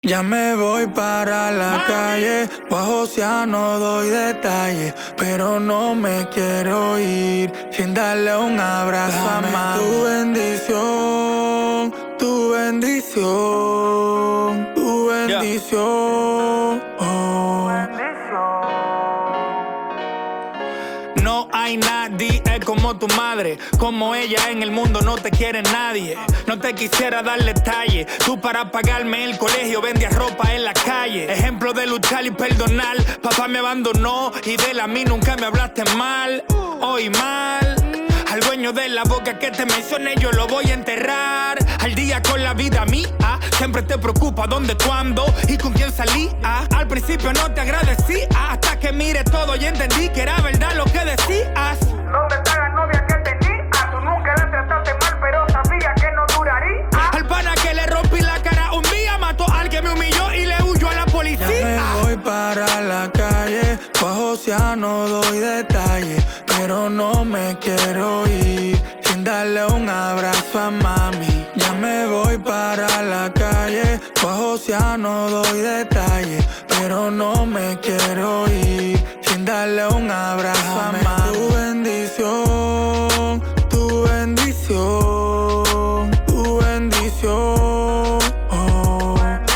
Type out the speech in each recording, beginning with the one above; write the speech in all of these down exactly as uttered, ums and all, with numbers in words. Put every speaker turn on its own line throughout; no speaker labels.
Ya me voy para la calle, bajo ya no doy detalles, pero no me quiero ir sin darle un abrazo a mami. Tu bendición, tu bendición, tu bendición. Oh.
No hay nadie como tu madre, como ella en el mundo no te quiere nadie. No te quisiera dar detalles, tú para pagarme el colegio vendías ropa en la calle. Ejemplo de luchar y perdonar, papá me abandonó y de él a mí nunca me hablaste mal. Hoy mal, al dueño de la boca que te mencioné yo lo voy a enterrar. Al día con la vida mía, siempre te preocupa dónde, cuándo y con quién salí. Al principio no te agradecí, hasta que mire todo y entendí que era verdad lo que decías.
¿Dónde está la novia que tenía? Tú nunca la trataste mal, pero sabía que no duraría.
Al pana que le rompí la cara un día mató a alguien, me humilló y le huyó a la policía.
Ya me voy para la calle, bajo ya no doy detalles, pero no me quiero ir sin darle un abrazo a mami. Ya me voy para la calle, bajo ya no doy detalles, pero no me quiero ir sin darle un abrazo a mami. Tu bendición, tu bendición, tu bendición. Oh.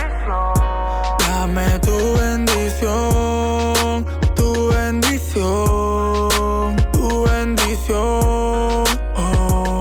Dame tu bendición, tu bendición, tu bendición. Oh.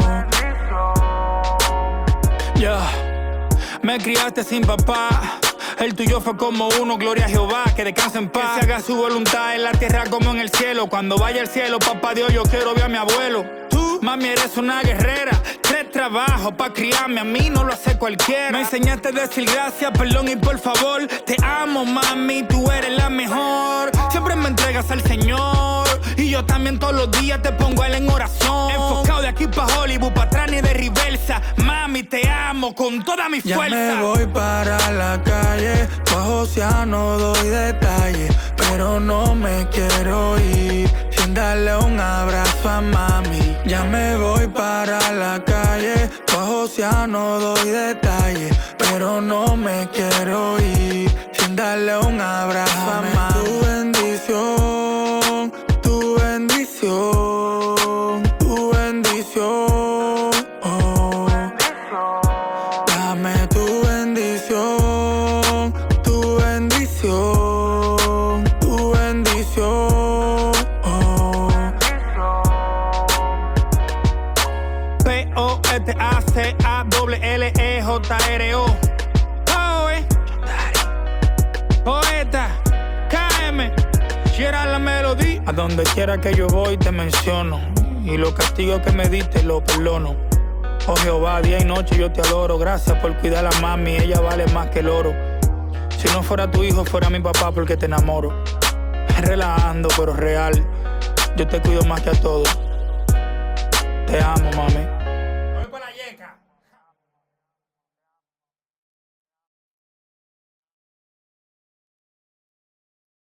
Yeah. Me criaste sin papá, el tuyo fue como uno, gloria a Jehová, que descanse en paz. Que se haga su voluntad en la tierra como en el cielo. Cuando vaya al cielo, papá Dios, yo quiero ver a mi abuelo. Tú, mami, eres una guerrera, tres trabajos pa' criarme, a mí no lo hace cualquiera. Me enseñaste a decir gracias, perdón y por favor. Te amo, mami, tú eres la mejor. Siempre me entregas al Señor y yo también todos los días te pongo a él en oración. Enfocado de aquí pa' Hollywood, pa' atrás ni de reversa. Mami, te amo con toda mi
Ya
fuerza.
me voy para la calle, bajo ya no doy detalles, pero no me quiero ir sin darle un abrazo a mami. Ya me voy para la calle, bajo ya no doy detalles, pero no me quiero ir sin darle un abrazo a mami. Tu bendición, tu bendición, tu bendición. Oh. Dame tu bendición, tu bendición, tu bendición. Oh.
P O E T A C A L L E J R O. Poe, poeta, K M, Quiera la melodía. A donde quiera que yo voy te menciono, y los castigos que me diste los perdono. Oh Jehová, día y noche yo te adoro. Gracias por cuidar a la mami, ella vale más que el oro. Si no fuera tu hijo, fuera mi papá porque te enamoro. Relajando pero real, yo te cuido más que a todos. Te amo, mami.